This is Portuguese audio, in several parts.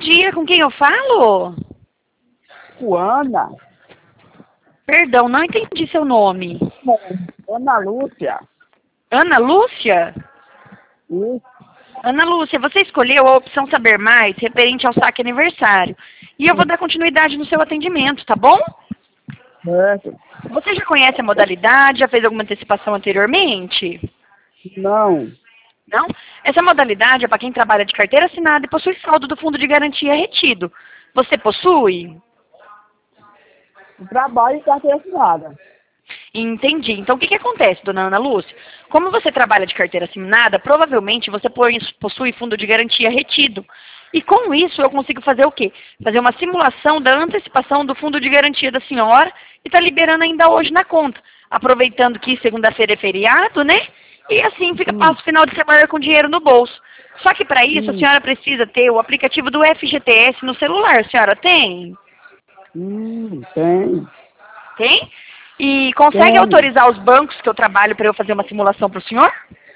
dia, com quem eu falo? Ana. Perdão, não entendi seu nome. Ana Lúcia. Ana Lúcia? Isso. Ana Lúcia, você escolheu a opção Saber Mais referente ao saque aniversário. E eu vou dar continuidade no seu atendimento, tá bom? Certo. Você já conhece a modalidade? Já fez alguma antecipação anteriormente? Não. Não? Essa modalidade é para quem trabalha de carteira assinada e possui saldo do fundo de garantia retido. Você possui? Trabalho em carteira assinada. Entendi. Então, o que acontece, dona Ana Lúcia? Como você trabalha de carteira assinada, provavelmente você possui fundo de garantia retido. E com isso, eu consigo fazer o quê? Fazer uma simulação da antecipação do fundo de garantia da senhora e está liberando ainda hoje na conta. Aproveitando que segunda-feira é feriado, né? E assim passa o final de semana com dinheiro no bolso. Só que para isso, a senhora precisa ter o aplicativo do FGTS no celular. A senhora tem? Tem. Tem? E consegue Tem. autorizar os bancos que eu trabalho para eu fazer uma simulação para o senhor?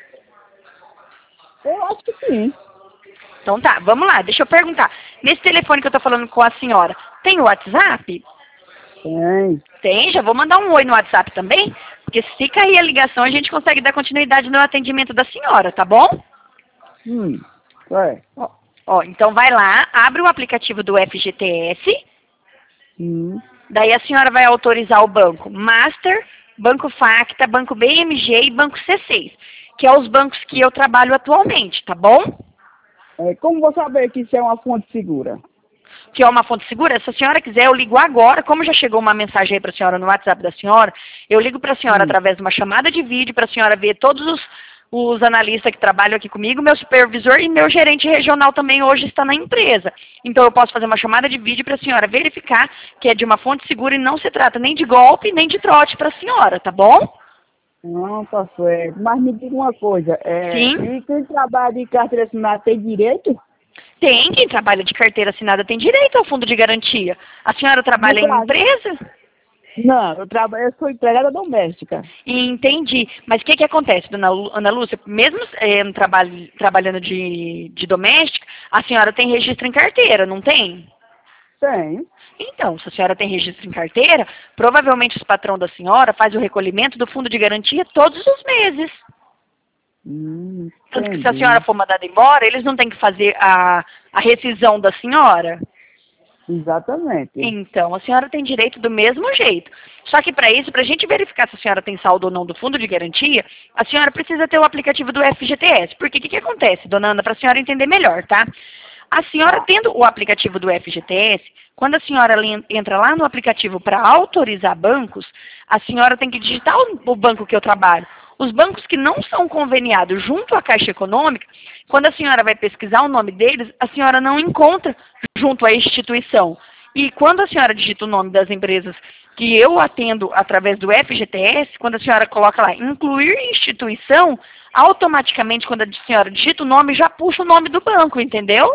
Eu acho que sim. Então tá, vamos lá, deixa eu perguntar. Nesse telefone que eu tô falando com a senhora, tem o WhatsApp? Tem. Tem, já vou mandar um oi no WhatsApp também, porque se cair a ligação a gente consegue dar continuidade no atendimento da senhora, tá bom? É. Ó, então vai lá, abre o aplicativo do FGTS, daí a senhora vai autorizar o banco Master, Banco Facta, Banco BMG e Banco C6, que é os bancos que eu trabalho atualmente, tá bom? Como vou saber que isso é uma fonte segura? Que é uma fonte segura? Se a senhora quiser, eu ligo agora. Como já chegou uma mensagem aí para a senhora no WhatsApp da senhora, eu ligo para a senhora através de uma chamada de vídeo para a senhora ver todos os analistas que trabalham aqui comigo, meu supervisor e meu gerente regional também hoje está na empresa. Então eu posso fazer uma chamada de vídeo para a senhora verificar que é de uma fonte segura e não se trata nem de golpe, nem de trote para a senhora, tá bom? Não, tá certo. Mas me diga uma coisa, Sim. e quem trabalha de carteira assinada tem direito? Tem, quem trabalha de carteira assinada tem direito ao fundo de garantia. A senhora trabalha em empresa? Não, eu sou empregada doméstica. Entendi. Mas o que acontece, dona Ana Lúcia? Mesmo trabalhando de doméstica, a senhora tem registro em carteira, não tem? Tem. Então, se a senhora tem registro em carteira, provavelmente os patrão da senhora faz o recolhimento do fundo de garantia todos os meses. Tanto que se a senhora for mandada embora, eles não têm que fazer a rescisão da senhora. Exatamente. Então, a senhora tem direito do mesmo jeito. Só que para isso, para a gente verificar se a senhora tem saldo ou não do fundo de garantia, a senhora precisa ter o aplicativo do FGTS. Porque o que acontece, dona Ana, para a senhora entender melhor, tá? A senhora tendo o aplicativo do FGTS, quando a senhora entra lá no aplicativo para autorizar bancos, a senhora tem que digitar o banco que eu trabalho. Os bancos que não são conveniados junto à Caixa Econômica, quando a senhora vai pesquisar o nome deles, a senhora não encontra junto à instituição. E quando a senhora digita o nome das empresas que eu atendo através do FGTS, quando a senhora coloca lá, incluir instituição, automaticamente, quando a senhora digita o nome, já puxa o nome do banco, entendeu?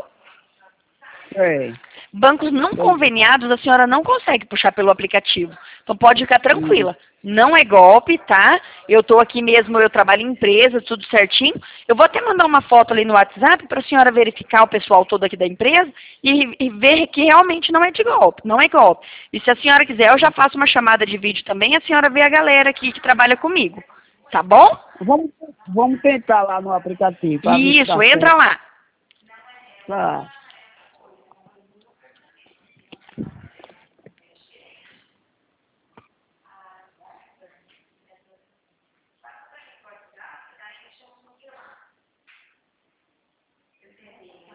Bancos não conveniados, a senhora não consegue puxar pelo aplicativo. Então pode ficar tranquila. Não é golpe, tá? Eu estou aqui mesmo, eu trabalho em empresa, tudo certinho. Eu vou até mandar uma foto ali no WhatsApp para a senhora verificar o pessoal todo aqui da empresa e ver que realmente não é de golpe, não é golpe. E se a senhora quiser, eu já faço uma chamada de vídeo também e a senhora vê a galera aqui que trabalha comigo. Tá bom? Vamos tentar lá no aplicativo. Isso, entra lá. Tá.